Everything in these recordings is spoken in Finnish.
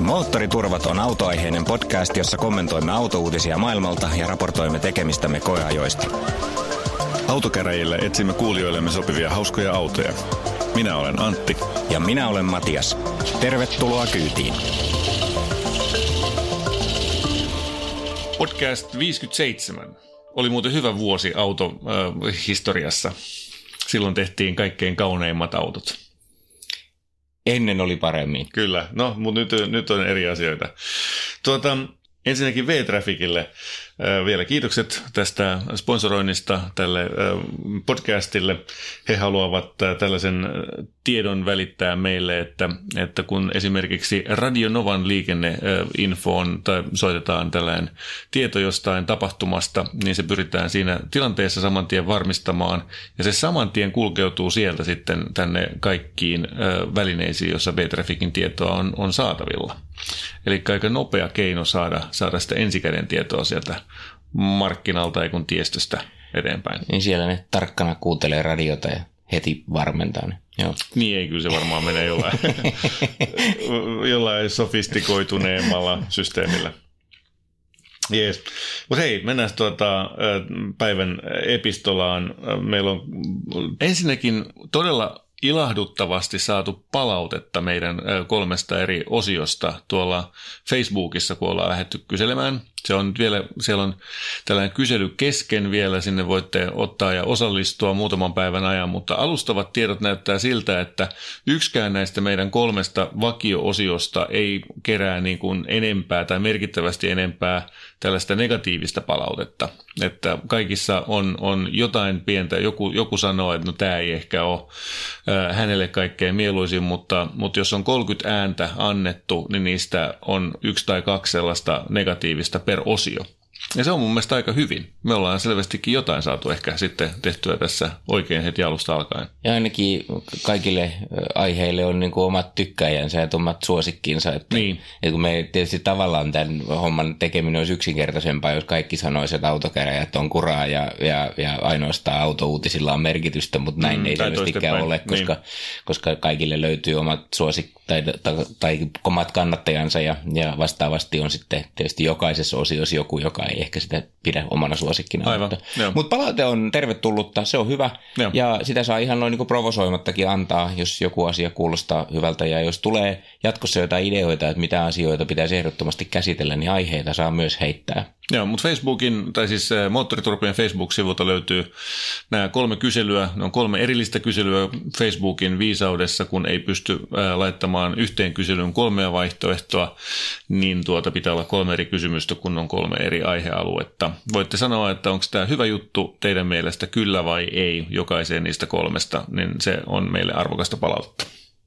Moottoriturvat on autoaiheinen podcast, jossa kommentoimme autouutisia maailmalta ja raportoimme tekemistämme koeajoista. Autokäräjillä etsimme kuulijoillemme sopivia hauskoja autoja. Minä olen Antti. Ja minä olen Matias. Tervetuloa kyytiin. Podcast 57 oli muuten hyvä vuosi autohistoriassa. Silloin tehtiin kaikkein kauneimmat autot. Ennen oli paremmin. Kyllä, no, mutta nyt on eri asioita. Ensinnäkin V-Trafficille vielä kiitokset tästä sponsoroinnista tälle podcastille. He haluavat tällaisen tiedon välittää meille, että kun esimerkiksi Radio Novan liikenneinfoon tai soitetaan tällainen tieto jostain tapahtumasta, niin se pyritään siinä tilanteessa saman tien varmistamaan, ja se saman tien kulkeutuu sieltä sitten tänne kaikkiin välineisiin, joissa V-Trafficin tietoa on saatavilla. Eli aika nopea keino saada sitä ensikäden tietoa sieltä markkinalta ja kun tiestöstä eteenpäin. Niin siellä ne tarkkana kuuntelee radiota ja heti varmentaa ne. Joo. Niin ei, kyllä se varmaan menee jollain sofistikoituneemmalla systeemillä. Jees. Mutta hei, mennään päivän epistolaan. Meillä on ensinnäkin todella ilahduttavasti saatu palautetta meidän 3 eri osiosta tuolla Facebookissa, kun ollaan lähdetty kyselemään. Siellä on tällainen kysely kesken vielä, sinne voitte ottaa ja osallistua muutaman päivän ajan, mutta alustavat tiedot näyttää siltä, että yksikään näistä meidän 3 vakio-osiosta ei kerää niin kuin enempää tai merkittävästi enempää tällaista negatiivista palautetta. Että kaikissa on jotain pientä, joku sanoo, että no tämä ei ehkä ole hänelle kaikkein mieluisin, mutta jos on 30 ääntä annettu, niin niistä on 1 tai 2 sellaista negatiivista per osio. Ja se on mun mielestä aika hyvin. Me ollaan selvästikin jotain saatu ehkä sitten tehtyä tässä oikein heti alusta alkaen. Ja ainakin kaikille aiheille on niin kuin omat tykkäjänsä ja omat suosikkinsa. Että, niin. Että kun me tietysti tavallaan tämän homman tekeminen olisi yksinkertaisempaa, jos kaikki sanoisivat, että autokäräjät on kuraa ja ainoastaan autouutisilla on merkitystä, mutta näin ei selvästikään ole, koska kaikille löytyy omat tai omat kannattajansa ja vastaavasti on sitten tietysti jokaisessa osiossa joku, joka ei ehkä sitä pidä omana suosikkina. Aivan, mutta palaute on tervetullutta, se on hyvä. Joo. Ja sitä saa ihan noin niin kuin provosoimattakin antaa, jos joku asia kuulostaa hyvältä. Ja jos tulee jatkossa jotain ideoita, että mitä asioita pitäisi ehdottomasti käsitellä, niin aiheita saa myös heittää. Joo, mutta Moottoriturpien Facebook-sivulta löytyy nämä 3 kyselyä. Ne on 3 erillistä kyselyä Facebookin viisaudessa, kun ei pysty laittamaan yhteen kyselyyn 3 vaihtoehtoa, niin pitää olla 3 eri kysymystä, kun on 3 eri aihealuetta. Voitte sanoa, että onko tämä hyvä juttu teidän mielestä kyllä vai ei jokaiseen niistä 3, niin se on meille arvokasta palautetta.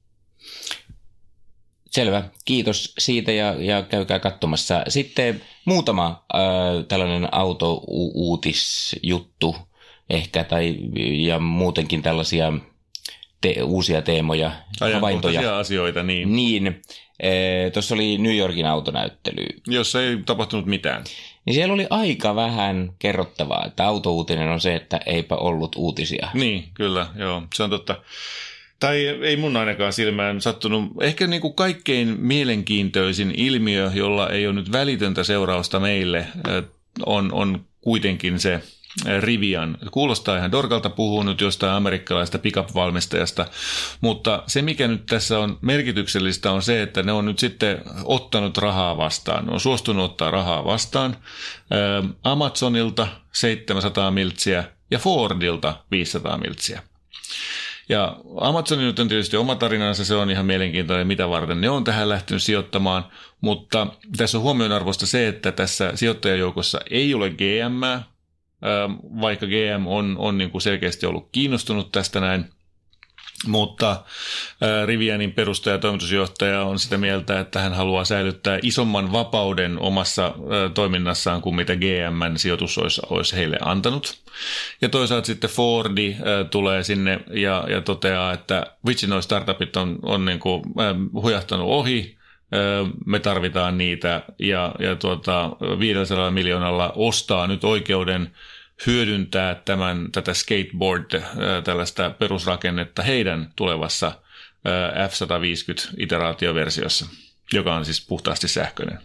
Selvä. Kiitos siitä ja käykää katsomassa. Sitten muutama tällainen autouutisjuttu ehkä ja muutenkin tällaisia uusia teemoja, havaintoja. Asioita, niin. Niin. Tuossa oli New Yorkin autonäyttely. Jossa ei tapahtunut mitään. Niin siellä oli aika vähän kerrottavaa, että autouutinen on se, että eipä ollut uutisia. Niin, kyllä, joo. Se on totta. Tai ei mun ainakaan silmään sattunut. Ehkä niin kuin kaikkein mielenkiintoisin ilmiö, jolla ei ole nyt välitöntä seurausta meille, on kuitenkin se Rivian. Kuulostaa ihan dorkalta, puhuu nyt jostain amerikkalaista pickup-valmistajasta, mutta se mikä nyt tässä on merkityksellistä on se, että ne on nyt sitten ottanut rahaa vastaan. Ne on suostunut ottaa rahaa vastaan Amazonilta 700 miltsiä ja Fordilta 500 miltsiä. Ja Amazonin nyt on tietysti oma tarinansa, se on ihan mielenkiintoinen, mitä varten ne on tähän lähtenyt sijoittamaan, mutta tässä on huomionarvoista se, että tässä sijoittajajoukossa ei ole GM, vaikka GM on niin kuin selkeästi ollut kiinnostunut tästä näin, mutta Rivianin perustaja ja toimitusjohtaja on sitä mieltä, että hän haluaa säilyttää isomman vapauden omassa toiminnassaan kuin mitä GM:n sijoitus olisi heille antanut. Ja toisaalta sitten Fordi tulee sinne ja toteaa, että vitsi, noi startupit on niin kuin hujahtanut ohi, me tarvitaan niitä ja 500 miljoonalla ostaa nyt oikeuden hyödyntää tätä skateboard, tällaista perusrakennetta heidän tulevassa F-150-iteraatioversiossa. joka on siis puhtaasti sähköinen.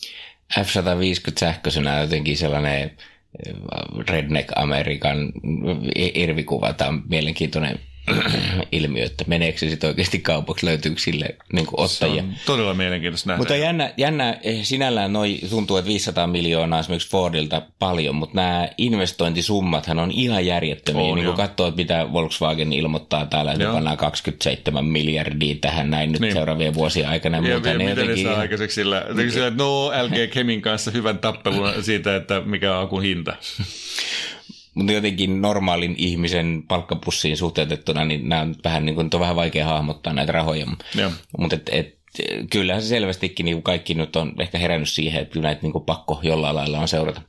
F-150 sähköisenä jotenkin sellainen Redneck-Amerikan irvikuva. Tämä on mielenkiintoinen ilmiö, että meneekö se sitten oikeasti kaupaksi, löytyykö sille niin kuin ottajia. Se on todella mielenkiintoista nähdä. Mutta jännä sinällään tuntuu, että 500 miljoonaa esimerkiksi Fordilta paljon, mutta nämä investointisummathan on ihan järjettömiä. Niin kuin katsoo, mitä Volkswagen ilmoittaa täällä, että pannaan 27 miljardia tähän näin nyt seuraavien vuosien aikana. Ja miten ne saa aikaiseksi sillä, että LG Chemin kanssa hyvän tappelun siitä, että mikä on akun hinta. Mutta jotenkin normaalin ihmisen palkkapussiin suhteutettuna, niin nämä on vähän, niin kuin, on vähän vaikea hahmottaa näitä rahoja. Mutta kyllähän se selvästikin niin kaikki nyt on ehkä herännyt siihen, että näitä niin pakko jollain lailla on seurata.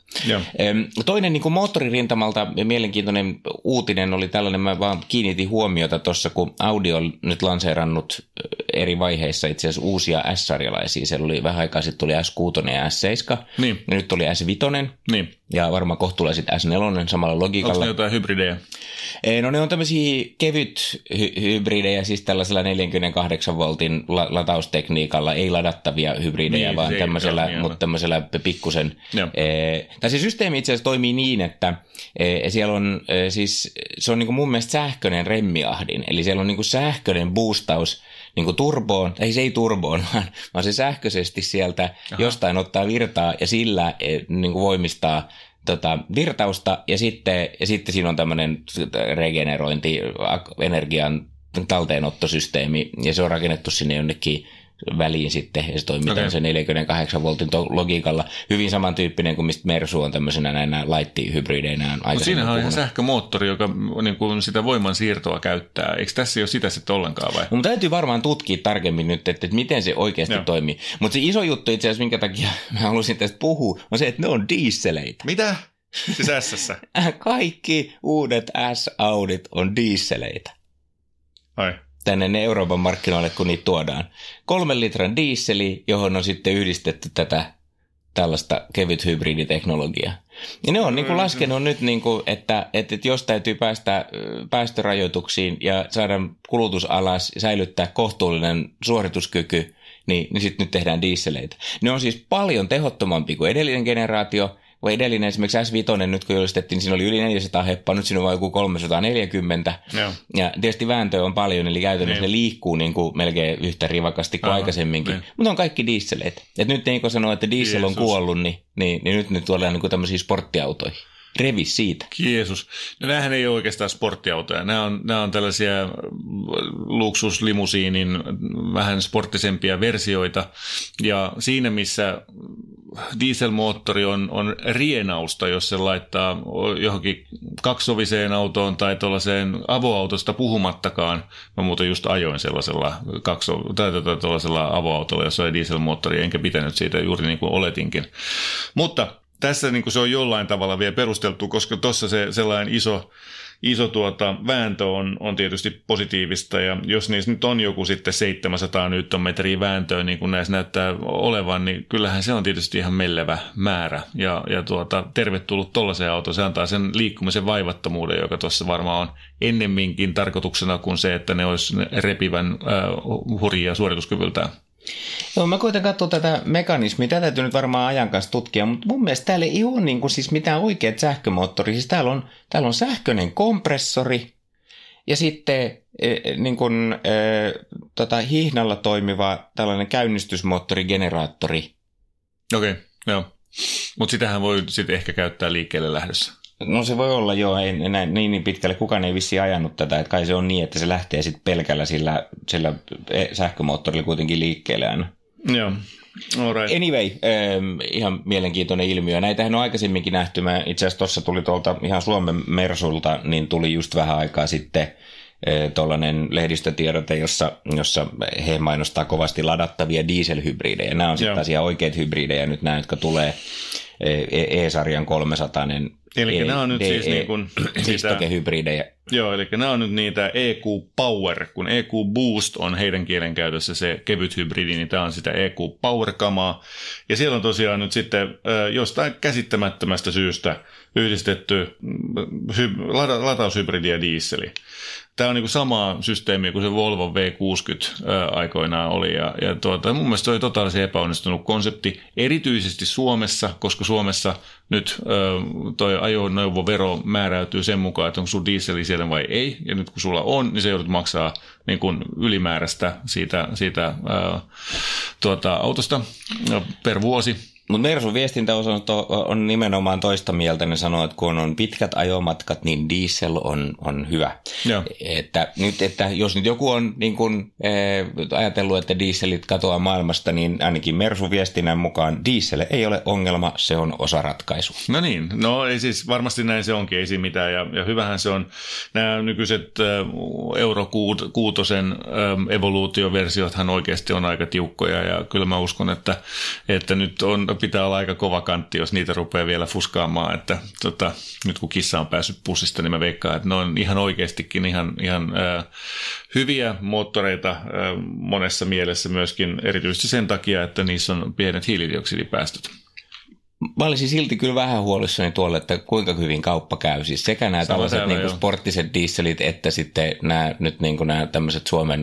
Toinen niin moottoririntamalta mielenkiintoinen uutinen oli tällainen, mä vaan kiinnitin huomiota tuossa, kun Audi on nyt lanseerannut eri vaiheissa itse asiassa uusia S-sarjalaisia. Siellä oli vähän aikaa sitten tuli S6 ja S7, ja nyt tuli S5, ja varmaan kohtuulla sitten S4 samalla logiikalla. Onko ne jotain hybridejä? No ne on tämmöisiä kevyt hybridejä, siis tällaisella 48 voltin lataustekniikalla, ei ladattavia hybridejä, vaan tämmöisellä pikkusen. Tai se systeemi itse asiassa toimii niin, että siellä on siis, se on niin kuin mun mielestä sähköinen remmiahdin, eli siellä on niin kuin sähköinen boostaus niin kuin turboon, tai se ei turboon, vaan se sähköisesti sieltä jostain ottaa virtaa ja sillä niin kuin voimistaa virtausta, ja sitten siinä on tämmöinen regenerointi, energian talteenottosysteemi, ja se on rakennettu sinne jonnekin väliin sitten, ja se toimii tämmöisen 48 voltin logiikalla. Hyvin samantyyppinen kuin mistä Mersu on tämmöisenä näinä light-hybrideinä. Mutta siinähän on ihan sähkömoottori, joka niin kuin sitä voimansiirtoa käyttää. Eikö tässä ole sitä sitten ollenkaan vai? Mun täytyy varmaan tutkia tarkemmin nyt, että miten se oikeasti toimii. Mutta se iso juttu itse asiassa, minkä takia mä halusin tästä puhua, on se, että ne on dieseleitä. Mitä? Siis S-ssä? Kaikki uudet S-Audit on dieseleitä. Ai. Tänne Euroopan markkinoille, kun niitä tuodaan. 3 litran dieseli, johon on sitten yhdistetty tällaista kevyt hybriditeknologiaa. Ja ne on niin kuin laskenut nyt, niin kuin, että jos täytyy päästä päästörajoituksiin ja saada kulutus alas ja säilyttää kohtuullinen suorituskyky, niin sitten nyt tehdään dieseleitä. Ne on siis paljon tehottomampi kuin edellinen generaatio. Vai edellinen esimerkiksi S5, nyt kun julistettiin, niin siinä oli yli 400 heppaa, nyt siinä on vain joku 340. Ja tietysti vääntöä on paljon, eli käytännössä ne liikkuu niin kuin melkein yhtä rivakasti kuin aikaisemminkin. Mutta on kaikki dieseleitä. Et nyt niin kuin sanoo, että diesel on kuollut, niin nyt tuodaan niin kuin tämmöisiä sporttiautoja. Revi siitä. Jeesus. No näähän ei ole oikeastaan sporttiautoja. Nämä on tällaisia luksuslimusiinin vähän sporttisempia versioita. Ja siinä, missä dieselmoottori on rienausta, jos se laittaa johonkin kaksoviseen autoon tai tuollaiseen avoautosta puhumattakaan. Mä muuten just ajoin sellaisella avoautolla, jossa oli dieselmoottori, enkä pitänyt siitä juuri niin kuin oletinkin. Mutta tässä niin kuin se on jollain tavalla vielä perusteltu, koska tuossa se sellainen iso vääntö on tietysti positiivista, ja jos niissä nyt on joku sitten 700 newtonmetriä vääntöä, niin kuin näissä näyttää olevan, niin kyllähän se on tietysti ihan mellevä määrä, ja tervetullut tollaiseen autoon. Se antaa sen liikkumisen vaivattomuuden, joka tuossa varmaan on ennemminkin tarkoituksena kuin se, että ne olisi repivän hurjia suorituskyvyltään. Joo, mä koitan katsoa tätä mekanismia. Tätä täytyy nyt varmaan ajan kanssa tutkia, mutta mun mielestä täällä ei ole niin kuin siis mitään oikeat sähkömoottoria. Siis täällä on sähköinen kompressori ja sitten niin kuin, hihnalla toimiva tällainen käynnistysmoottorigeneraattori. Okei, joo. Mutta sitähän voi sitten ehkä käyttää liikkeelle lähdössä. No se voi olla, joo, ei niin pitkälle. Kukaan ei vissiin ajanut tätä, että kai se on niin, että se lähtee sitten pelkällä sillä sähkömoottorilla kuitenkin liikkeelle aina. Joo, alright. Anyway, ihan mielenkiintoinen ilmiö. Näitähän on aikaisemminkin nähty. Itse asiassa tuossa tuli tuolta ihan Suomen Mersulta, niin tuli just vähän aikaa sitten tuollainen lehdistötiedote, jossa he mainostaa kovasti ladattavia dieselhybridejä. Nämä on sitten taas ihan oikeat hybridejä nyt nämä, jotka tulee E-sarjan 300. Eli nämä on nyt siis niin kuin hybridejä. Joo, eli nämä on nyt niitä EQ Power, kun EQ Boost on heidän kielenkäytössä se kevyt hybridi, niin tämä on sitä EQ Power-kamaa. Ja siellä on tosiaan nyt sitten jostain käsittämättömästä syystä yhdistetty lataushybridi ja dieseli. Tämä on niin kuin sama systeemi kuin se Volvo V60 aikoinaan oli. Ja mun mielestä se oli totaalisesti epäonnistunut konsepti, erityisesti Suomessa, koska Suomessa nyt toi ajoneuvovero määräytyy sen mukaan, että onko sulla dieseli siellä vai ei. Ja nyt kun sulla on, niin se joudut maksaa niin kuin ylimääräistä siitä autosta per vuosi. Mutta Mersun viestintäosasto on nimenomaan toista mieltä. Ne sanoo, että kun on pitkät ajomatkat, niin diesel on hyvä. Että jos nyt joku on niin kun, ajatellut, että dieselit katoaa maailmasta, niin ainakin Mersun viestinnän mukaan diesel ei ole ongelma, se on osa ratkaisua. No niin, ei siis varmasti näin se onkin, ei siinä mitään. Ja hyvähän se on, nämä nykyiset Euro 6 evoluutioversiothan oikeasti on aika tiukkoja, ja kyllä mä uskon, että nyt pitää olla aika kova kantti, jos niitä rupeaa vielä fuskaamaan, että nyt kun kissa on päässyt pussista, niin mä veikkaan, että ne on ihan oikeastikin ihan hyviä moottoreita monessa mielessä myöskin, erityisesti sen takia, että niissä on pienet hiilidioksidipäästöt. Mä olisin silti kyllä vähän huolissani tuolle, että kuinka hyvin kauppa käy. Siis sekä nämä tällaiset niin sporttiset dieselit, että sitten nämä tämmöiset Suomen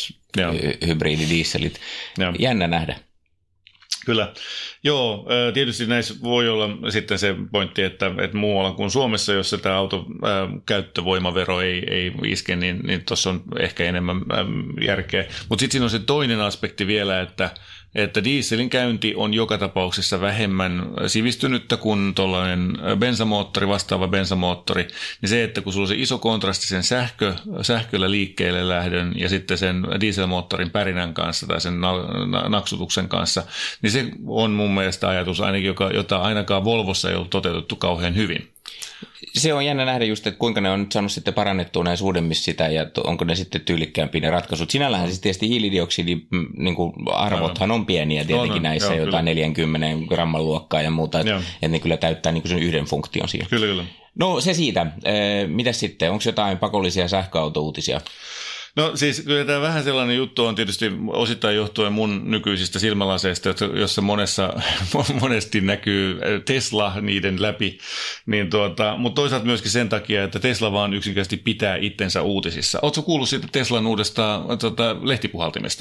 lataushybrididieselit. Jännä nähdä. Kyllä. Joo, tietysti näissä voi olla sitten se pointti, että muualla kuin Suomessa, jossa tämä autokäyttövoimavero ei iske, niin tuossa on ehkä enemmän järkeä. Mutta sitten siinä on se toinen aspekti vielä, että dieselin käynti on joka tapauksessa vähemmän sivistynyttä kuin tuollainen vastaava bensamoottori, niin se, että kun sulla on se iso kontrasti sen sähköllä liikkeelle lähdön ja sitten sen dieselmoottorin pärinän kanssa tai sen naksutuksen kanssa, niin se on mun mielestä ajatus ainakin, jota ainakaan Volvossa ei ollut toteutettu kauhean hyvin. Se on jännä nähdä just, että kuinka ne on nyt saanut sitten parannettua näin uudemmissa sitä ja onko ne sitten tyylikkäämpiä ne ratkaisut. Sinällähän siis tietysti hiilidioksidiarvothan on pieniä tietenkin näissä jotain kyllä. 40 gramman luokkaa ja muuta, että ne kyllä täyttää niin kuin sen yhden funktion siinä. Kyllä. No se siitä. Mitäs sitten? Onko jotain pakollisia sähköautouutisia? No siis kyllä tämä vähän sellainen juttu on tietysti osittain johtuen mun nykyisistä silmälaseista, jossa monesti näkyy Tesla niiden läpi, niin mutta toisaalta myöskin sen takia, että Tesla vaan yksinkertaisesti pitää itsensä uutisissa. Ootko kuullut siitä Teslan uudesta lehtipuhaltimesta?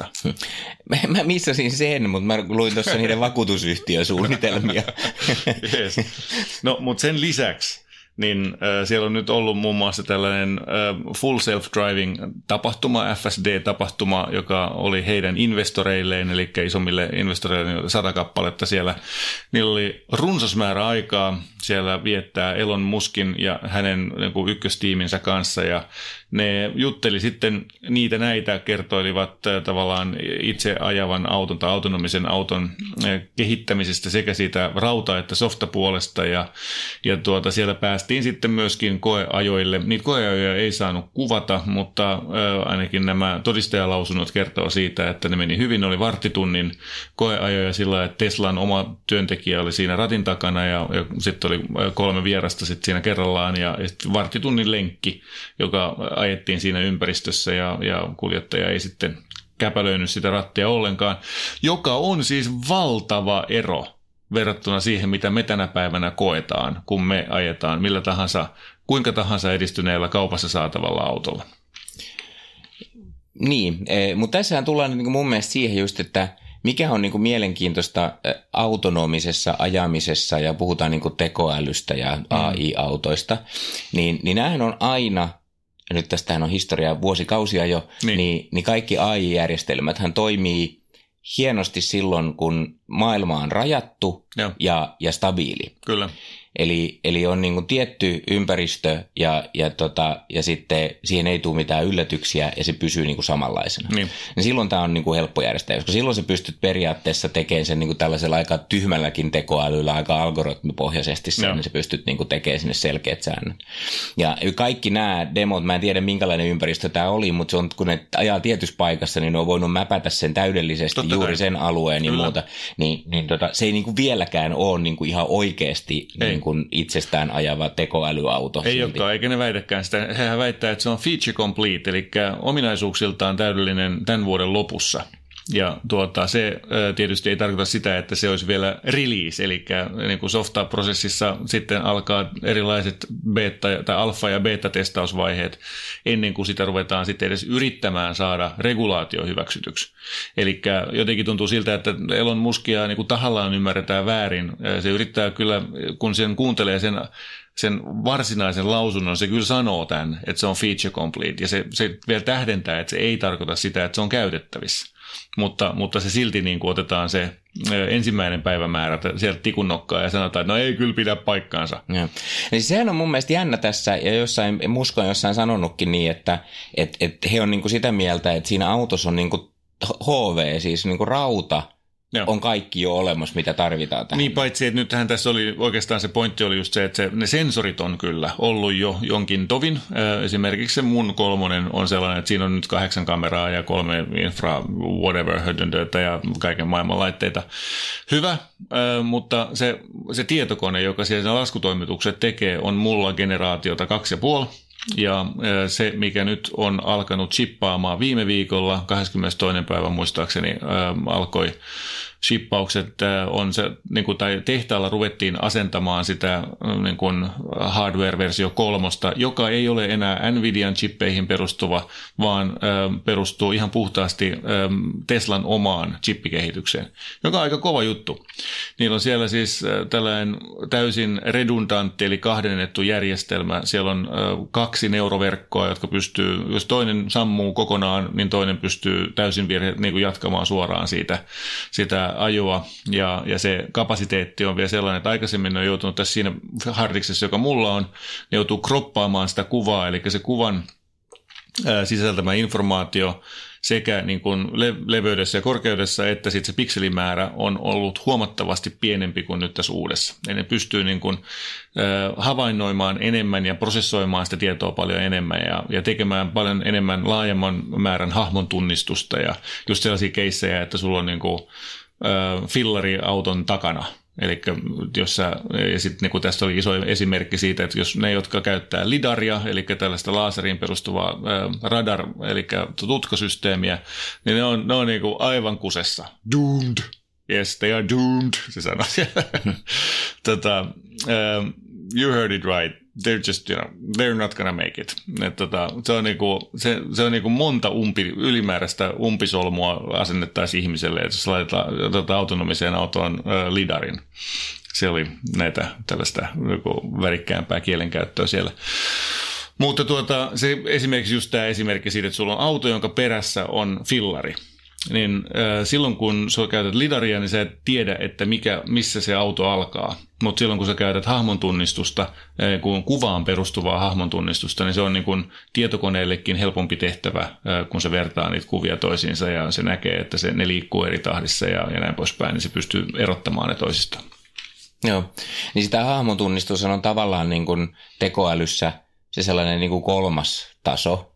Mä missasin sen, mutta mä luin tuossa niiden vakuutusyhtiösuunnitelmia. Yes. No, mutta sen lisäksi niin siellä on nyt ollut muun muassa tällainen Full Self-Driving-tapahtuma, FSD-tapahtuma, joka oli heidän investoreilleen, eli isommille investoreille 100 kappaletta siellä. Niillä oli runsas määrä aikaa siellä viettää Elon Muskin ja hänen ykköstiiminsä kanssa, ja ne jutteli sitten näitä, kertoilivat tavallaan itse ajavan auton tai autonomisen auton kehittämisestä sekä siitä rauta- että softapuolesta, ja siellä päästiin sitten myöskin koeajoille. Niitä koeajoja ei saanut kuvata, mutta ainakin nämä todistajalausunnot kertoo siitä, että ne meni hyvin. Oli varttitunnin koeajoja sillä, että Teslan oma työntekijä oli siinä ratin takana ja sitten oli 3 vierasta sitten siinä kerrallaan ja varttitunnin lenkki, joka ajettiin siinä ympäristössä ja kuljettaja ei sitten käpälöinyt sitä rattia ollenkaan, joka on siis valtava ero verrattuna siihen, mitä me tänä päivänä koetaan, kun me ajetaan kuinka tahansa edistyneellä kaupassa saatavalla autolla. Niin, mutta tässähän tullaan niin mun mielestä siihen just, että mikä on niin kuin mielenkiintoista autonomisessa ajamisessa ja puhutaan niin kuin tekoälystä ja AI-autoista, niin näähän on aina, ja nyt tästähän on historiaa vuosikausia jo, niin kaikki AI-järjestelmäthän toimii hienosti silloin, kun maailma on rajattu ja stabiili. Kyllä. Eli on niin kuin tietty ympäristö ja sitten siihen ei tule mitään yllätyksiä ja se pysyy niin kuin samanlaisena. Niin silloin tämä on niin kuin helppo järjestää, koska silloin sä pystyt periaatteessa tekemään sen niin kuin tällaisella aika tyhmälläkin tekoälyllä, aika algoritmipohjaisesti sen, niin sä pystyt niin kuin tekemään sinne selkeät säännöt. Ja kaikki nämä demot, mä en tiedä minkälainen ympäristö tämä oli, mutta se on, kun ne ajaa tietyssä paikassa, niin ne on voinut mäpätä sen täydellisesti juuri sen alueen ja muuta. Niin se ei niin kuin vieläkään ole niin kuin ihan oikeasti niin kuin kuin itsestään ajava tekoälyauto. Ei olekaan, eikä ne väitäkään sitä. Hehän väittää, että se on feature complete, eli ominaisuuksiltaan täydellinen tämän vuoden lopussa. Ja se tietysti ei tarkoita sitä, että se olisi vielä release, eli niin kuin softa-prosessissa sitten alkaa erilaiset beta- tai alfa- ja beta-testausvaiheet ennen kuin sitä ruvetaan sitten edes yrittämään saada regulaatio hyväksytyksi. Eli jotenkin tuntuu siltä, että Elon Muskia niin kuin tahallaan ymmärretään väärin. Se yrittää kyllä, kun sen kuuntelee sen varsinaisen lausunnon, se kyllä sanoo tämän, että se on feature complete, ja se vielä tähdentää, että se ei tarkoita sitä, että se on käytettävissä. Mutta se silti niin kuin otetaan se ensimmäinen päivämäärä sieltä tikun nokkaan ja sanotaan, että no ei kyllä pidä paikkaansa. Ja. Eli sehän on mun mielestä jännä tässä, ja Musk on jossain sanonutkin niin, että he on niin kuin sitä mieltä, että siinä autossa on niin kuin HV, siis niin kuin rauta, on kaikki jo olemassa, mitä tarvitaan tähän. Niin, paitsi että nythän tässä oli oikeastaan se pointti oli just se, että ne sensorit on kyllä ollut jo jonkin tovin. Esimerkiksi se mun 3 on sellainen, että siinä on nyt 8 kameraa ja 3 infra whatever hödöntöitä ja kaiken maailman laitteita. Hyvä, mutta se tietokone, joka siellä laskutoimitukset tekee, on mulla generaatiota 2,5. Ja se, mikä nyt on alkanut chippaamaan viime viikolla, 22. päivä muistaakseni alkoi shippaukset, on se, niin kuin, tai tehtaalla ruvettiin asentamaan sitä niin kuin hardware-versio 3, joka ei ole enää Nvidian chippeihin perustuva, vaan perustuu ihan puhtaasti Teslan omaan chippikehitykseen, joka on aika kova juttu. Niillä on siellä siis tällainen täysin redundantti, eli kahdennettu järjestelmä. Siellä on 2 neuroverkkoa, jotka pystyy, jos toinen sammuu kokonaan, niin toinen pystyy täysin niin kuin jatkamaan suoraan sitä ajoa, ja se kapasiteetti on vielä sellainen, että aikaisemmin on joutunut tässä siinä hardiksessa, joka mulla on, joutuu kroppaamaan sitä kuvaa, eli se kuvan sisältämä informaatio sekä niin kuin leveydessä ja korkeudessa, että sitten se pikselimäärä on ollut huomattavasti pienempi kuin nyt tässä uudessa. Eli ne pystyy niin kuin havainnoimaan enemmän ja prosessoimaan sitä tietoa paljon enemmän ja tekemään paljon enemmän laajemman määrän hahmon tunnistusta ja just sellaisia keissejä, että sulla on niin kuin fillari auton takana. Eli ja sitten niin tästä oli iso esimerkki siitä, että jos ne, jotka käyttää lidaria, eli tällaista laaseriin perustuvaa radar, eli tutkasysteemiä, niin ne on niin kuin aivan kusessa. Doomed. Yes, they are doomed, se sanoi. You heard it right. They're just, they're not gonna make it. Se on niinku monta ylimääräistä umpisolmua asennettaisiin ihmiselle, että jos laitetaan autonomiseen autoon lidarin. Se oli näitä tällaista värikkäämpää kielenkäyttöä siellä. Mutta se esimerkiksi just tämä esimerkki siitä, että sulla on auto, jonka perässä on fillari. Niin silloin kun sä käytät lidaria, niin sä et tiedä, että missä se auto alkaa. Mutta silloin kun sä käytät hahmontunnistusta, kun kuvaan perustuvaa hahmontunnistusta, niin se on niin kuin tietokoneellekin helpompi tehtävä, kun se vertaa niitä kuvia toisiinsa ja se näkee, että ne liikkuu eri tahdissa ja näin poispäin, niin se pystyy erottamaan ne toisistaan. Joo, niin sitä hahmontunnistus on tavallaan niin kuin tekoälyssä se sellainen niin kuin 3. taso.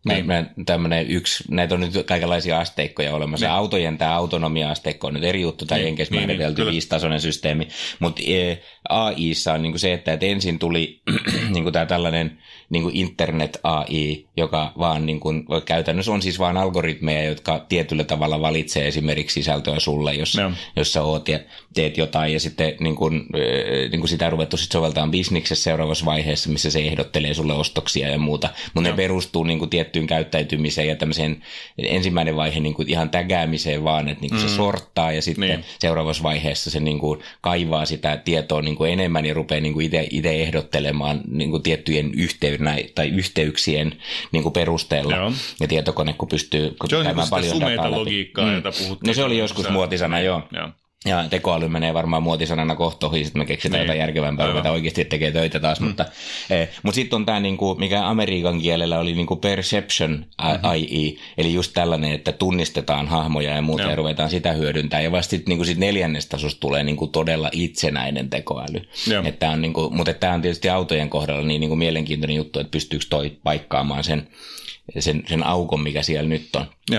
Näitä on nyt kaikenlaisia asteikkoja olemassa. Niin. Autojen tämä autonomia-asteikko on nyt eri juttu, tai jenkeissä määritelty 5-tasoinen systeemi. Mutta AI:ssa on niinku se, että ensin tuli niinku tämä tällainen niinku internet AI, joka vaan niinku, käytännössä on siis vain algoritmeja, jotka tietyllä tavalla valitsee esimerkiksi sisältöä sulle, jos sä oot ja teet jotain, ja sitten niinku sitä on ruvettu sit soveltamaan bisniksessä seuraavassa vaiheessa, missä se ehdottelee sulle ostoksia ja muuta. Mutta ne perustuu niinku tiettyyn käyttäytymiseen ja tämmöiseen ensimmäinen vaihe niinku ihan tägäämiseen vaan, että niinku se sorttaa ja sitten seuraavassa vaiheessa se niinku kaivaa sitä tietoa niinku enemmän ja rupeaa niinku itse ehdottelemaan niinku tiettyjen yhteyksien niinku perusteella. Joo. Ja tietokone, kun pystyy käymään paljon dataa logiikkaa, jota puhuttiin. No se oli joskus muotisana, joo. Ja tekoäly menee varmaan muotisanana kohta ohi, sitten me keksitään jotain järkevämpää, ruveta oikeasti tekee töitä taas. Mutta sitten on tämä, niinku, mikä amerikan kielellä oli niinku perception AI, eli just tällainen, että tunnistetaan hahmoja ja muuta ja ruvetaan sitä hyödyntämään. Ja vasta sitten niinku sit 4. tasossa tulee niinku todella itsenäinen tekoäly. Että on niinku, mutta tämä on tietysti autojen kohdalla niin niinku mielenkiintoinen juttu, että pystyykö toi paikkaamaan sen aukon, mikä siellä nyt on. Joo.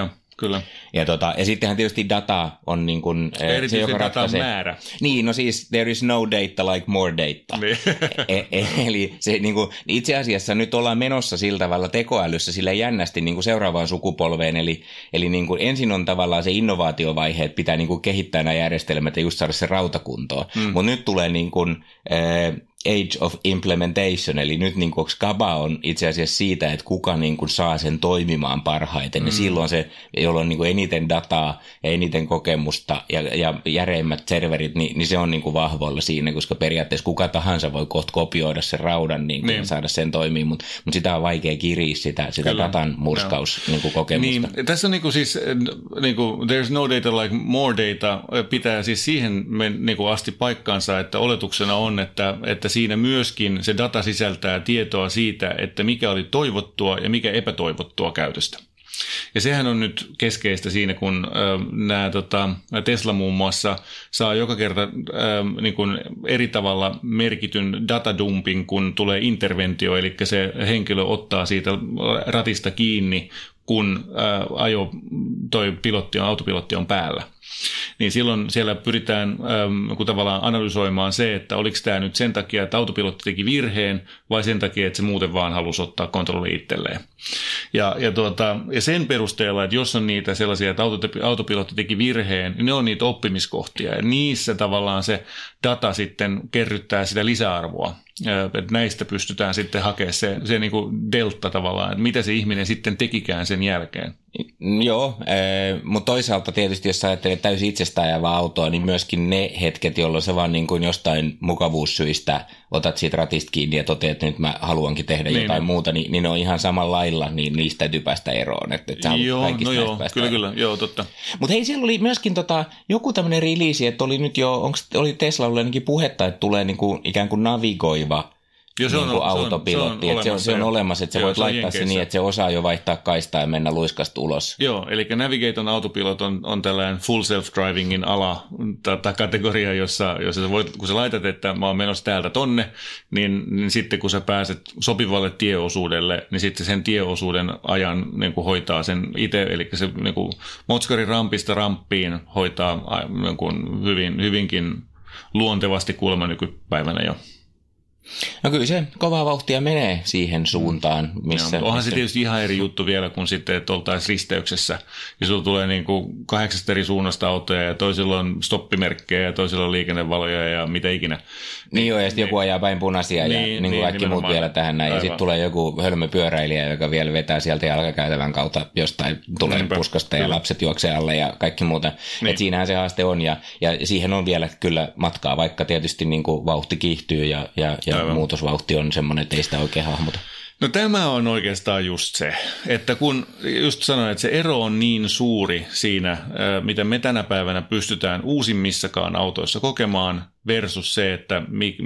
Kyllä. Ja sittenhän tietysti data on niin kuin se, joka ratkaisee. Määrä. Niin, no siis there is no data like more data. Eli se niin kuin, itse asiassa nyt ollaan menossa sillä tavalla tekoälyssä sille jännästi niin kuin seuraavaan sukupolveen. Eli niin kuin ensin on tavallaan se innovaatiovaihe, että pitää niin kuin kehittää nämä järjestelmät ja just saada se rautakuntoon. Mutta nyt tulee niin kuin age of implementation, eli nyt niin kuin skaba on itse asiassa siitä, että kuka niin kuin saa sen toimimaan parhaiten. Ja silloin se, jolla on niin kuin eniten dataa ja eniten kokemusta ja järeimmät serverit, niin se on niin kuin vahvoilla siinä, koska periaatteessa kuka tahansa voi kohta kopioida sen raudan niin kuin ja saada sen toimimaan, mutta sitä on vaikea kiriä sitä datan murskauskokemusta. Niin, tässä on niin kuin siis, niin kuin, there's no data like more data, pitää siis siihen niin kuin asti paikkaansa, että oletuksena on, että siinä myöskin se data sisältää tietoa siitä, että mikä oli toivottua ja mikä epätoivottua käytöstä. Ja sehän on nyt keskeistä siinä, kun Tesla muun muassa saa joka kerta niin kuin eri tavalla merkityn datadumpin, kun tulee interventio, eli se henkilö ottaa siitä ratista kiinni, kun autopilotti on päällä. Niin silloin siellä pyritään tavallaan analysoimaan se, että oliko tämä nyt sen takia, että autopilotti teki virheen vai sen takia, että se muuten vaan halusi ottaa kontrolli itselleen. Ja sen perusteella, että jos on niitä sellaisia, että autopilotti teki virheen, niin ne on niitä oppimiskohtia ja niissä tavallaan se data sitten kerryttää sitä lisäarvoa. Että näistä pystytään sitten hakemaan se niin kuin delta tavallaan, että mitä se ihminen sitten tekikään sen jälkeen. Joo, mutta toisaalta tietysti jos ajattelee täysin itsestään ajavaa autoa, niin myöskin ne hetket, jolloin sä vaan niin kuin jostain mukavuussyistä otat siitä ratista kiinni ja toteat, että nyt mä haluankin tehdä jotain muuta, niin ne on ihan samalla lailla, niin niistä täytyy päästä eroon. Että Kyllä, joo, totta. Mutta hei, siellä oli myöskin joku tämmöinen release, että oli nyt jo, oli Teslalla ainakin puhetta, että tulee niinku ikään kuin navigoiva autopilotti. Se on olemassa, että sä voit laittaa se niin, että se osaa jo vaihtaa kaistaa ja mennä luiskasta ulos. Joo, eli Navigaton autopilot on tällainen full self-drivingin kategoria, jossa voit, kun sä laitat, että mä oon menossa täältä tonne, niin sitten kun sä pääset sopivalle tieosuudelle, niin sitten sen tieosuuden ajan niin kuin hoitaa sen itse, eli se niin kuin Motskarin rampista ramppiin hoitaa niin kuin hyvinkin luontevasti kuulemma nykypäivänä jo. No kyllä se kovaa vauhtia menee siihen suuntaan, missä... Onhan se tietysti ihan eri juttu vielä, kun sitten, että oltaisiin risteyksessä. Ja sulla tulee niin kuin 8 eri suunnasta autoja ja toisilla on stoppimerkkejä ja toisilla on liikennevaloja ja mitä ikinä. Niin joo, ja sitten joku ajaa päin punaisia ja niin kuin kaikki muut vielä tähän näin. Ja sitten tulee joku hölmöpyöräilijä, joka vielä vetää sieltä jalkakäytävän kautta jostain tulee puskasta ja lapset juoksee alle ja kaikki muuta. Niin. Että siinähän se haaste on ja siihen on vielä kyllä matkaa, vaikka tietysti niin kuin vauhti kiihtyy ja muutosvauhti on semmoinen, että ei sitä oikein hahmota. No tämä on oikeastaan just se, että kun just sanoin, että se ero on niin suuri siinä, mitä me tänä päivänä pystytään uusimmissakaan autoissa kokemaan versus se, että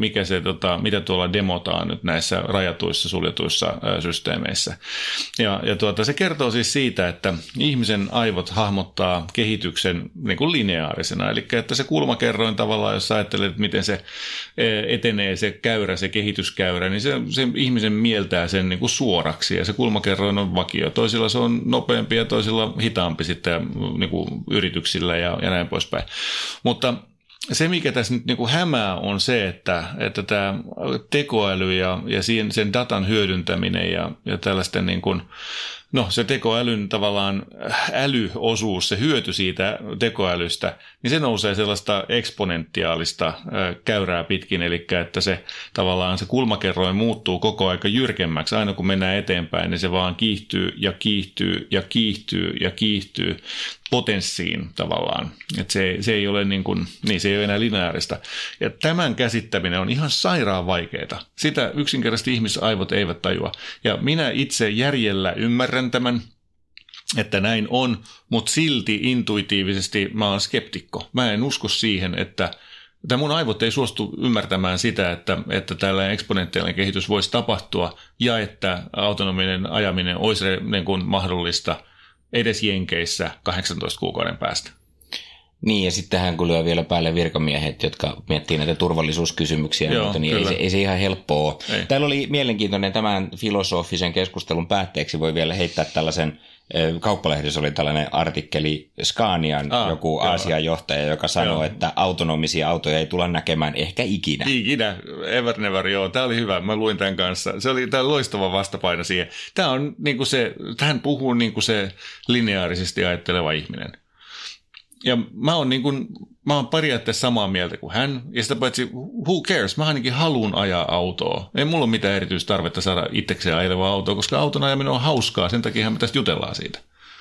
mitä tuolla demotaan nyt näissä rajatuissa, suljetuissa systeemeissä. Ja se kertoo siis siitä, että ihmisen aivot hahmottaa kehityksen niin kuin lineaarisena, eli että se kulmakerroin tavallaan, jos ajattelet, että miten se etenee se käyrä, se kehityskäyrä, niin se ihmisen mieltää sen niin kuin suoraksi ja se kulmakerroin on vakio. Toisilla se on nopeampi ja toisilla hitaampi sitten niin kuin yrityksillä ja näin poispäin. Mutta se, mikä tässä nyt niin kuin hämää, on se, että tämä tekoäly ja sen datan hyödyntäminen ja tällaisten niin kuin, se tekoälyn tavallaan älyosuus, se hyöty siitä tekoälystä, niin se nousee sellaista eksponentiaalista käyrää pitkin, eli että se tavallaan se kulmakerroin muuttuu koko aika jyrkemmäksi. Aina kun mennään eteenpäin, niin se vaan kiihtyy ja kiihtyy ja kiihtyy ja kiihtyy potenssiin tavallaan. Että se ei ole se ei ole enää lineaarista. Ja tämän käsittäminen on ihan sairaan vaikeaa. Sitä yksinkertaisesti ihmisaivot eivät tajua. Ja minä itse järjellä ymmärrän tämän, että näin on, mutta silti intuitiivisesti mä oon skeptikko. Mä en usko siihen, että mun aivot ei suostu ymmärtämään sitä, että tällainen eksponentiaalinen kehitys voisi tapahtua ja että autonominen ajaminen olisi niin kuin mahdollista edes Jenkeissä 18 kuukauden päästä. Niin, ja sittenhän kun lyö vielä päälle virkamiehet, jotka miettii näitä turvallisuuskysymyksiä, Joo, mutta niin ei se ihan helppoa ole. Ei. Täällä oli mielenkiintoinen tämän filosofisen keskustelun päätteeksi, voi vielä heittää tällaisen, Kauppalehdessä oli tällainen artikkeli, Scanian joku Aasian johtaja, joka sanoi, että autonomisia autoja ei tulla näkemään ehkä ikinä. Ikinä, ever never, joo. Tämä oli hyvä, mä luin tämän kanssa. Se oli tämä loistava vastapaino siihen. Tämä on niin kuin se, tähän puhuu niin kuin se lineaarisesti ajatteleva ihminen. Ja mä oon periaatteessa samaa mieltä kuin hän, ja sitä paitsi, who cares, mä ainakin haluan ajaa autoa. Ei mulla ole mitään erityistä tarvetta saada itsekseen ajelevaa autoa, koska auton ajaminen on hauskaa, sen takia me tästä jutellaan siitä.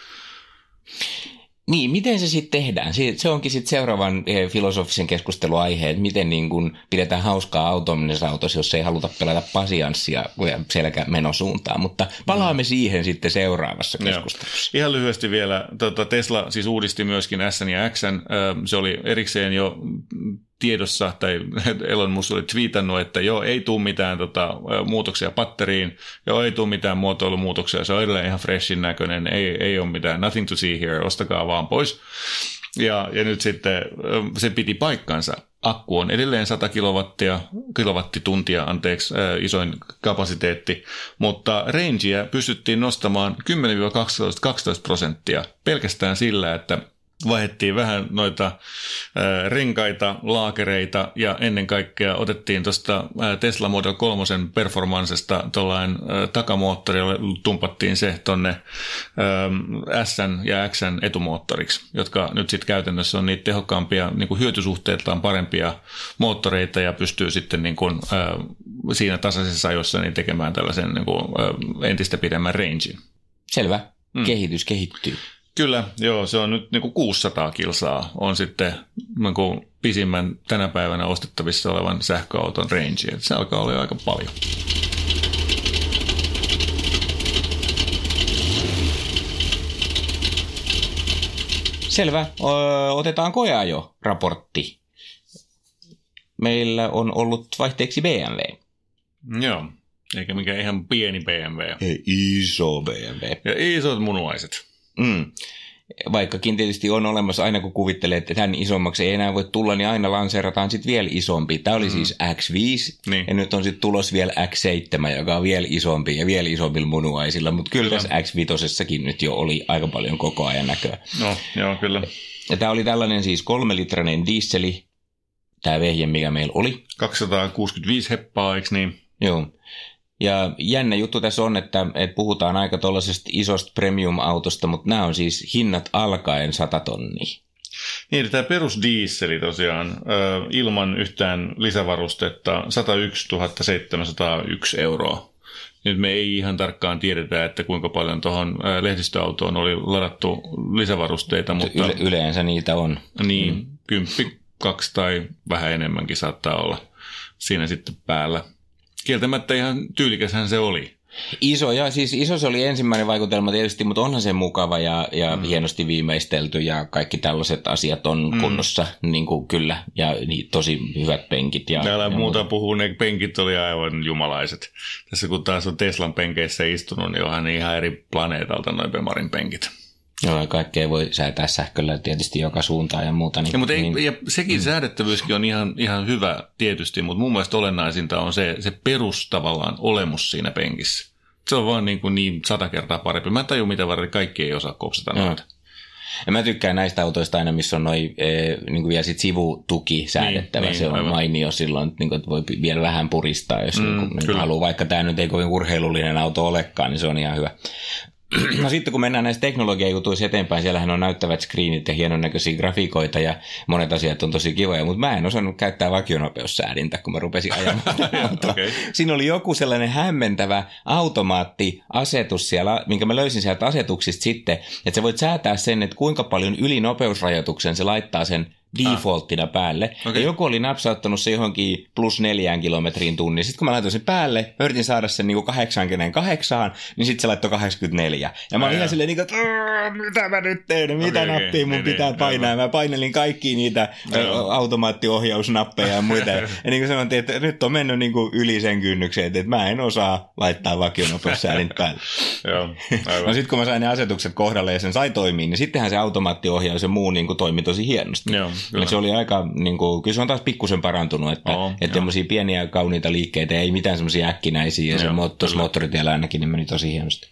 Niin, miten se sitten tehdään? Se onkin sitten seuraavan filosofisen keskustelun aihe, että miten niin kun pidetään hauskaa autonomisessa autossa, jos ei haluta pelata pasianssia selkämenosuuntaan, mutta palaamme siihen sitten seuraavassa keskustelussa. Joo. Ihan lyhyesti vielä, Tesla siis uudisti myöskin S:n ja X:n, se oli erikseen jo tiedossa, tai Elon Musk oli twiitannut, että joo, ei tule mitään muutoksia batteriin, joo, ei tule mitään muotoilumuutoksia, se on edelleen ihan freshin näköinen, ei ole mitään, nothing to see here, ostakaa vaan pois. Ja nyt sitten se piti paikkansa. Akku on edelleen 100 kilowattituntia, isoin kapasiteetti, mutta rangea pystyttiin nostamaan 10-12% pelkästään sillä, että vaihdettiin vähän noita renkaita, laakereita ja ennen kaikkea otettiin tuosta Tesla Model 3 performansesta tuollainen takamoottorilla, tumpattiin se tonne S:n ja X:n etumoottoriksi, jotka nyt sitten käytännössä on niitä tehokkaampia, niin kuin hyötysuhteiltaan parempia moottoreita ja pystyy sitten niin kuin, siinä tasaisessa ajossa niin tekemään tällaisen niin kuin, entistä pidemmän rangein. Selvä. Kehitys kehittyy. Kyllä, joo, se on nyt niin kuin 600 kilsaa on sitten niin kuin pisimmän tänä päivänä ostettavissa olevan sähköauton range. Se alkaa olla aika paljon. Selvä. Otetaan koeajo-raportti. Meillä on ollut vaihteeksi BMW. Joo, eikä mikään ihan pieni BMW. Ei, iso BMW. Ja isot munuaiset. Vaikkakin tietysti on olemassa, aina kun kuvittelee, että tämän isommaksi ei enää voi tulla, niin aina lanseerataan sitten vielä isompi. Tämä oli siis X5, ja nyt on sitten tulos vielä X7, joka on vielä isompi ja vielä isommilla munuaisilla, mutta kyllä tässä X5:ssäkin nyt jo oli aika paljon koko ajan näköä. No, joo, kyllä. Ja tämä oli tällainen siis 3-litrainen dieseli, tämä vehje, mikä meillä oli. 265 heppaa, eikö niin? Joo. Ja jännä juttu tässä on, että puhutaan aika tuollaisesta isosta premium-autosta, mutta nämä on siis hinnat alkaen 100 tonnia. Niin, tämä perusdiisseli tosiaan ilman yhtään lisävarustetta 101 701 euroa. Nyt me ei ihan tarkkaan tiedetä, että kuinka paljon tuohon lehdistöautoon oli ladattu lisävarusteita. Mutta yleensä niitä on. Niin, 10, 2 tai vähän enemmänkin saattaa olla siinä sitten päällä. Kieltämättä ihan tyylikäshän se oli. Iso se oli ensimmäinen vaikutelma tietysti, mutta onhan se mukava ja hienosti viimeistelty ja kaikki tällaiset asiat on kunnossa, niin kuin kyllä, ja niin, tosi hyvät penkit. Täällä muuta puhuu, ne penkit oli aivan jumalaiset. Tässä kun taas on Teslan penkeissä istunut, niin onhan ne ihan eri planeetalta noin Bemarin penkit. Joo, kaikkea voi säätää sähköllä tietysti joka suuntaan ja muuta. Ja, mutta ja sekin säädettävyyskin on ihan hyvä tietysti, mutta mun mielestä olennaisinta on se perus tavallaan olemus siinä penkissä. Se on vaan niin 100 kertaa parempi. Mä en tajua, mitä varten kaikki ei osaa kopsata noita. Ja mä tykkään näistä autoista aina, missä on niin vielä sit sivutuki säädettävä. Se on mainio silloin, että voi vielä vähän puristaa, jos haluaa. Vaikka tämä nyt ei kovin urheilullinen auto olekaan, niin se on ihan hyvä. No sitten kun mennään näistä teknologiajutuissa eteenpäin, siellähän on näyttävät screenit ja hienon näköisiä grafiikoita ja monet asiat on tosi kivoja, mutta mä en osannut käyttää vakionopeussäädintä, kun mä rupesin ajamaan. Okay. Siinä oli joku sellainen hämmentävä automaattiasetus siellä, minkä mä löysin sieltä asetuksista sitten, että sä voit säätää sen, että kuinka paljon yli nopeusrajoituksen se laittaa sen defaulttina päälle. Okay. Ja joku oli napsauttanut se johonkin +4 kilometriin tunnin. Sitten kun mä laitoin sen päälle, mä yritin saada sen niin 88, niin sitten se laittoi 84. Ja mä olin ihan silleen, että mitä mä nyt teen, mitä nappia mun pitää painaa. Ja mä painelin kaikkia niitä automaattiohjausnappeja ja muita. Ja niin kuin sanoin, että nyt on mennyt niin kuin yli sen kynnykseen, että mä en osaa laittaa vakionopeussäädin päälle. No sitten kun mä sain ne asetukset kohdalle ja sen sai toimia, niin sittenhän se automaattiohjaus ja muu niin kuin toimi tosi hienosti. Se oli aika, niin kuin, kyllä se on taas pikkusen parantunut, että tämmöisiä pieniä kauniita liikkeitä, ei mitään semmoisia äkkinäisiä, ja se moottoritiellä ainakin niin meni tosi hienosti.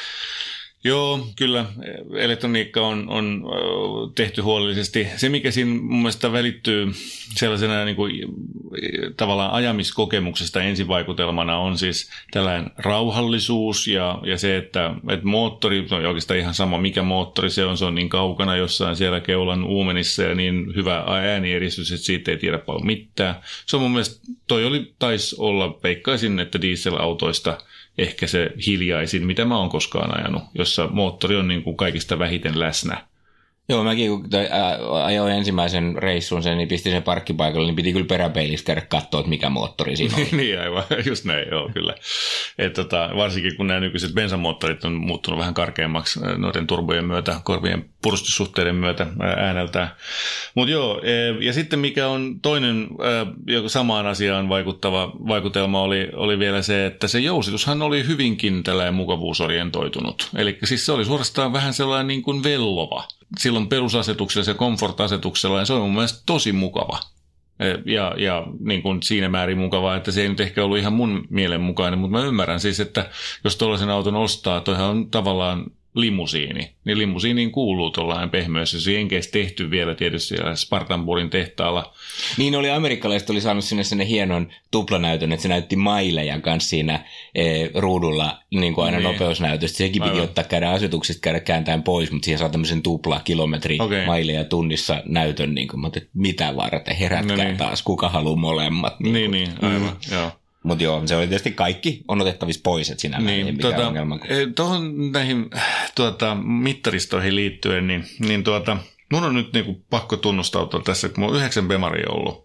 Joo, kyllä. Elektroniikka on tehty huolellisesti. Se, mikä siinä mun mielestä välittyy sellaisena niin kuin, tavallaan ajamiskokemuksesta ensivaikutelmana, on siis tällainen rauhallisuus ja se, että moottori, on oikeastaan ihan sama mikä moottori se on niin kaukana jossain siellä keulan uumenissa ja niin hyvä äänieristys, että siitä ei tiedä paljon mitään. Se on mun mielestä, taisi olla, veikkaisin, että dieselautoista ehkä se hiljaisin, mitä mä oon koskaan ajanut, jossa moottori on niin kuin kaikista vähiten läsnä. Joo, mäkin kun ajoin ensimmäisen reissun sen, niin pistin sen parkkipaikalle, niin piti kyllä peräpeilistä käydä katsoa, että mikä moottori siinä oli. Niin aivan, just näin, joo kyllä. Varsinkin kun nämä nykyiset bensamoottorit on muuttunut vähän karkeammaksi noiden turbojen myötä, korvien purustussuhteiden myötä ääneltään. Mutta joo, ja sitten mikä on toinen samaan asiaan vaikuttava vaikutelma oli vielä se, että se jousitushan oli hyvinkin tällainen mukavuusorientoitunut. Eli siis se oli suorastaan vähän sellainen niin kuin vellova. Silloin perusasetuksella ja comfort-asetuksella, ja se on mun mielestä tosi mukava. Ja niin kuin siinä määrin mukava, että se ei nyt ehkä ollut ihan mun mielen mukainen, mutta mä ymmärrän siis, että jos tuollaisen auton ostaa, toihan on tavallaan limusiini, niin limusiiniin kuuluu tuollainen pehmeys, ja se ei enkeis tehty vielä tietysti Spartanburgin tehtaalla. Niin amerikkalaiset oli saanut sinne sen hienon tuplanäytön, että se näytti maileja kanssa siinä ruudulla niin kuin aina nopeusnäytöstä. Sekin piti ottaa käydä asetuksista käydä kääntäen pois, mutta siihen saa tämmöisen kilometri maileja tunnissa näytön. Niin kuin, mutta mitä varten, herätkää taas, kuka haluaa molemmat. Niin, aivan, joo. Mutta joo, se oli tietysti kaikki on otettavissa pois, että sinällään ei mikään ongelma. Tuohon näihin mittaristoihin liittyen, niin mun on nyt niinku pakko tunnustautua tässä, kun mulla on 9 Bemaria ollut.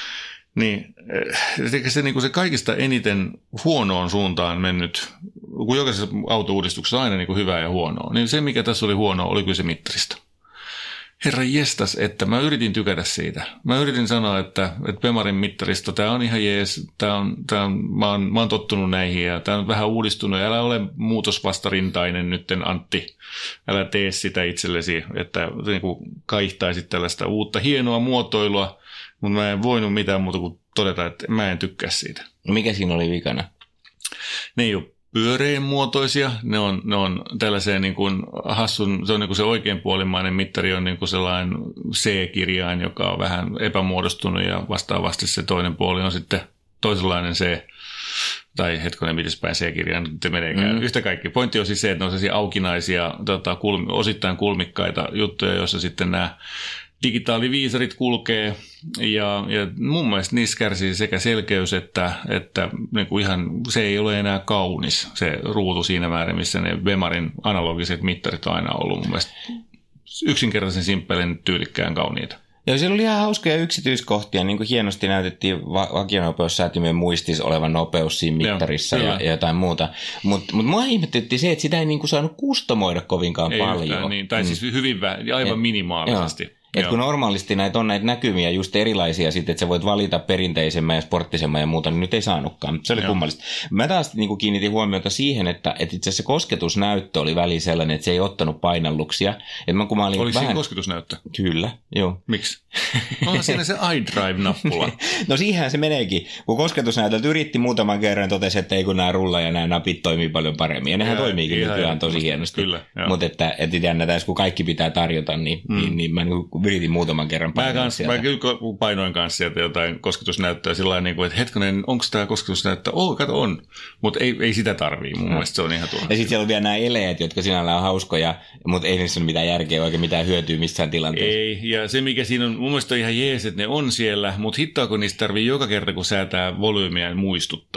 Niin se, niinku se kaikista eniten huonoon suuntaan mennyt, kun jokaisessa autouudistuksessa on aina niinku hyvää ja huonoa, niin se mikä tässä oli huonoa oli kyllä se mittaristo. Herra jestas, että mä yritin tykätä siitä. Mä yritin sanoa, että Bemarin mittaristo, tää on ihan jees, mä oon tottunut näihin ja tää on vähän uudistunut. Älä ole muutosvastarintainen nytten, Antti. Älä tee sitä itsellesi, että niinku kaihtaisit tällaista uutta hienoa muotoilua, mutta mä en voinut mitään muuta kuin todeta, että mä en tykkää siitä. Mikä siinä oli vikana? Ne ei ole pyöreän muotoisia, ne on tällaiseen niin kuin hassun, se on niin kuin se oikeanpuolimmainen mittari on niin kuin sellainen C-kirjain, joka on vähän epämuodostunut ja vastaavasti se toinen puoli on sitten toisenlainen C, tai hetkonen mitispäin C-kirjain, nyt meneekään. Yhtä kaikki. Pointti on siis se, että ne on sellaisia aukinaisia, osittain kulmikkaita juttuja, joissa sitten nämä digitaaliviisarit kulkee ja mun mielestä niissä kärsii sekä selkeys että niin kuin ihan, se ei ole enää kaunis se ruutu siinä määrin, missä ne Bemarin analogiset mittarit on aina ollut mun mielestä yksinkertaisen simppelin tyylikkään kauniita. Joo, siellä oli ihan hauskoja yksityiskohtia, niin kuin hienosti näytettiin vakionopeussäätimen muistissa olevan nopeus siinä mittarissa ja jotain muuta. Mutta mua ihmetytti se, että sitä ei niin kuin saanut kustomoida kovinkaan ei paljon. Yhtään, niin, tai siis hyvin aivan minimaalisesti. Että kun normaalisti näitä on näitä näkymiä just erilaisia sitten, että sä voit valita perinteisemmän ja sporttisemman ja muuta, niin nyt ei saanutkaan. Se oli kummallista. Mä taas niin kuin kiinnitin huomiota siihen, että itse asiassa kosketusnäyttö oli väliin sellainen, että se ei ottanut painalluksia. Oliko siinä kosketusnäyttö? Kyllä, joo. Miksi? Onhan siinä se iDrive-nappula. No siihenhän se meneekin. Kun kosketusnäytöltä yritti muutaman kerran, totesi, että ei kun nämä rulla ja nämä napit toimii paljon paremmin. Ja nehän toimiikin nykyään tosi hienosti. Mutta että jännätään, kun kaikki pitää tarjota, niin mä yritin muutaman kerran painaa sieltä. Mä kyllä painoin kanssa sieltä jotain kosketusnäyttöä sillä tavalla, että hetkonen, onko tämä kosketusnäyttö? Kato on. Mutta ei sitä tarvii. Mun mielestä se on ihan tuolla. Ja sitten siellä on vielä nämä eleet, jotka sinällään on hauskoja, mutta ei niissä ole mitään järkeä oikein mitään hyötyä missään tilanteessa. Ei, ja se mikä siinä on, mun mielestä on ihan jees, että ne on siellä, mutta hittoa kun niistä tarvii joka kerta, kun säätää volyymiä, muistuttaa.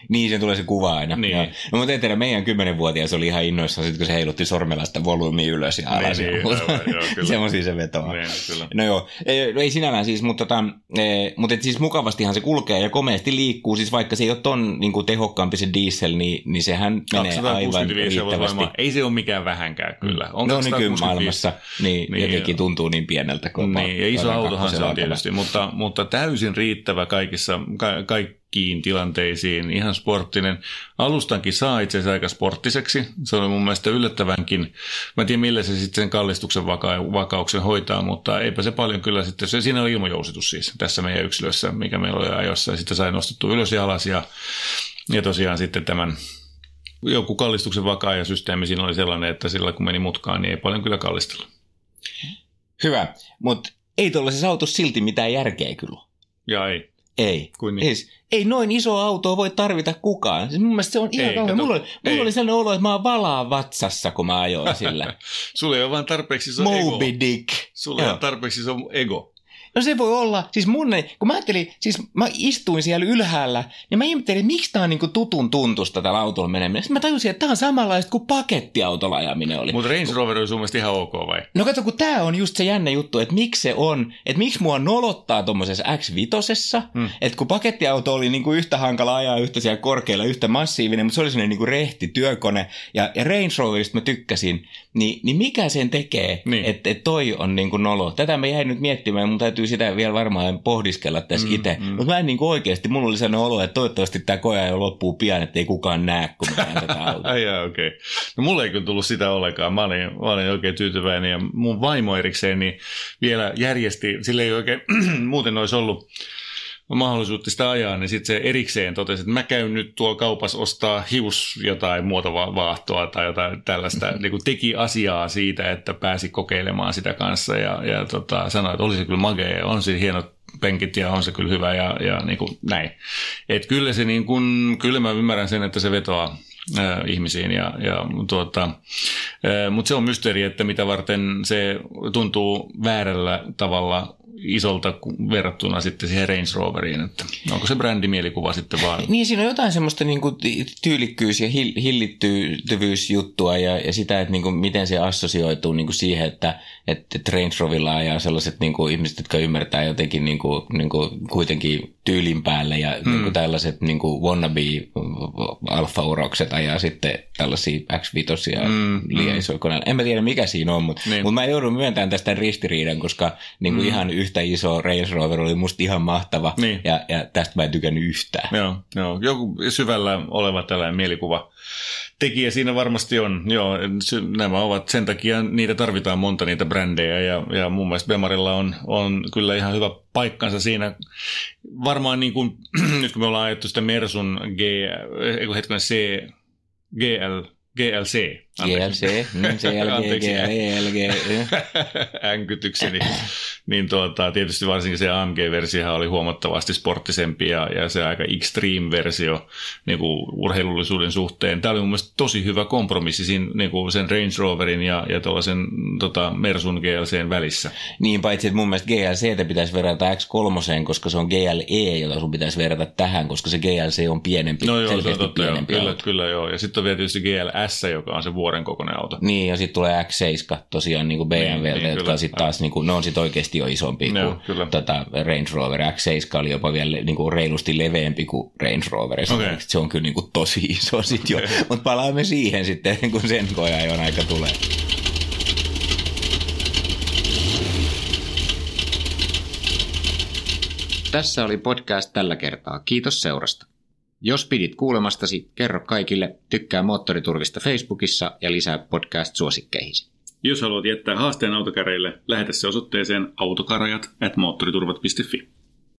Niin, se tulee se kuva aina. Niin. No, mutta en tiedä, meidän 10-vuotias oli ihan innoissaan, kun se heilutti sormella sitä volyymiä ylös ja alas. Semmoisia se vetoaa. Niin, no joo, ei sinällään siis, mutta siis mukavastihan se kulkee ja komeasti liikkuu. Siis vaikka se ei ole ton niin kuin tehokkaampi se diesel, niin sehän menee aivan riittävästi. Ei se ole mikään vähänkään kyllä. No nykymaailmassa niin jotenkin tuntuu niin pieneltä. Niin, ja iso autohan se on tietysti, mutta täysin riittävä kaikkiin tilanteisiin, ihan sporttinen. Alustankin saa itse asiassa aika sporttiseksi. Se oli mun mielestä yllättävänkin. Mä en tiedä, millä se sitten sen kallistuksen vakauksen hoitaa, mutta eipä se paljon kyllä sitten. Siinä oli ilmajousitus siis tässä meidän yksilössä, mikä meillä oli ajossa. Ja sitten sai nostettua ylös ja alas ja tosiaan sitten tämän joku kallistuksen vakaajasysteemi siinä oli sellainen, että sillä kun meni mutkaan, niin ei paljon kyllä kallistella. Hyvä, mutta ei tuollaisessa autossa silti mitään järkeä kyllä. Ja ei. Ei. Kuin niin? Ei noin iso autoa voi tarvita kukaan. Siis mun mielestä se on ihan kauhean. Mulla oli sellainen olo, että mä oon valaa vatsassa, kun mä ajoin sillä. Sulla ei ole vaan tarpeeksi iso Moby ego. Dick. Sulla ei ole tarpeeksi iso ego. No se voi olla, siis kun mä ajattelin, siis mä istuin siellä ylhäällä, niin mä ihmettelin, että miksi tää on niinku tutun tuntusta tällä autolla meneminen. Sitten mä tajusin, että tää on samanlaista kuin pakettiautolla ajaminen oli. Mutta Range Rover on sun mielestä ihan ok vai? No katso, kun tää on just se jännä juttu, että miksi se on, että miksi mua nolottaa tommosessa X5, että kun pakettiauto oli niinku yhtä hankala ajaa, yhtä siellä korkealla, yhtä massiivinen, mutta se oli sellainen niinku rehti työkone, ja Range Roverista mä tykkäsin, niin mikä sen tekee, niin. Että toi on niinku nolo. Tätä mä jäin nyt miettimään, mun täytyy sitä vielä varmaan pohdiskella tässä itse. Mutta mä en niinku oikeasti, mulla oli sellainen olo, että toivottavasti tämä koja jo loppuu pian, että ei kukaan näe, kun mä näen tätä autoa. Okei. No mulla ei kyllä tullut sitä ollenkaan. Mä olin oikein tyytyväinen ja mun vaimo erikseen niin vielä järjesti, sillä ei oikein muuten olisi ollut mahdollisuutta sitä ajaa, niin sitten se erikseen totesi, että mä käyn nyt tuolla kaupassa ostaa jotain muotovaahtoa tai jotain tällaista, niin kuin teki asiaa siitä, että pääsi kokeilemaan sitä kanssa ja sanoi, että oli se kyllä magea ja on se hienot penkit ja on se kyllä hyvä ja niin kuin näin. Että kyllä se niin kuin, kyllä mä ymmärrän sen, että se vetoaa ihmisiin mutta se on mysteeri, että mitä varten se tuntuu väärällä tavalla isolta verrattuna sitten siihen Range Roveriin, että onko se brändimielikuva sitten vaan? Niin, siinä on jotain semmoista niinku tyylikkyys- ja hillittyvyysjuttua ja sitä, että niinku miten se assosioituu niinku siihen, että Range Roverilla ajaa sellaiset niinku ihmiset, jotka ymmärtää jotenkin niinku kuitenkin tyylin päälle ja niinku tällaiset niinku wannabe alfa-urokset ajaa sitten tällaisia X5 liian isoja koneilla. En mä tiedä mikä siinä on, mutta mä joudun myöntämään tästä ristiriidan, koska niinku ihan yhtä iso Range Rover oli musta ihan mahtava ja tästä mä en tykännyt yhtään. Joo. Joku syvällä oleva tällainen mielikuva tekijä siinä varmasti on. Joo, nämä ovat sen takia, niitä tarvitaan monta niitä brändejä ja mun mielestä Bemarilla on kyllä ihan hyvä paikkansa siinä. Varmaan niin kuin, nyt kun me ollaan ajettu sitä Mersun GLC. Änkytykseni. Niin tietysti varsinkin se AMG-versio oli huomattavasti sporttisempi ja se aika extreme-versio niin kuin urheilullisuuden suhteen. Tämä oli mun mielestä tosi hyvä kompromissi siinä, niin kuin sen Range Roverin ja tuollaisen Mersun GLCn välissä. Niin, paitsi että mun mielestä GLCtä pitäisi verrata X3, koska se on GLE, jota sun pitäisi verrata tähän, koska se GLC on pienempi. No joo, se on totta, kyllä joo. Ja sitten on vielä tietysti GLS, joka on se vuoren kokoinen auto. Niin, ja sitten tulee X7 tosiaan niin kuin BMWltä, jotka on sitten taas, niin kuin, ne on sitten oikeasti jo isompi kuin Range Rover. X7 oli jopa vielä niin kuin reilusti leveämpi kuin Range Rover. Okay. Se on kyllä niin kuin tosi iso sitten jo. Mutta palaamme siihen sitten, kun sen koeajon aika tulee. Tässä oli podcast tällä kertaa. Kiitos seurasta. Jos pidit kuulemastasi, kerro kaikille, tykkää Moottoriturvista Facebookissa ja lisää podcast-suosikkeihisi. Jos haluat jättää haasteen autokäreille, lähetä se osoitteeseen autokarajat@moottoriturvat.fi.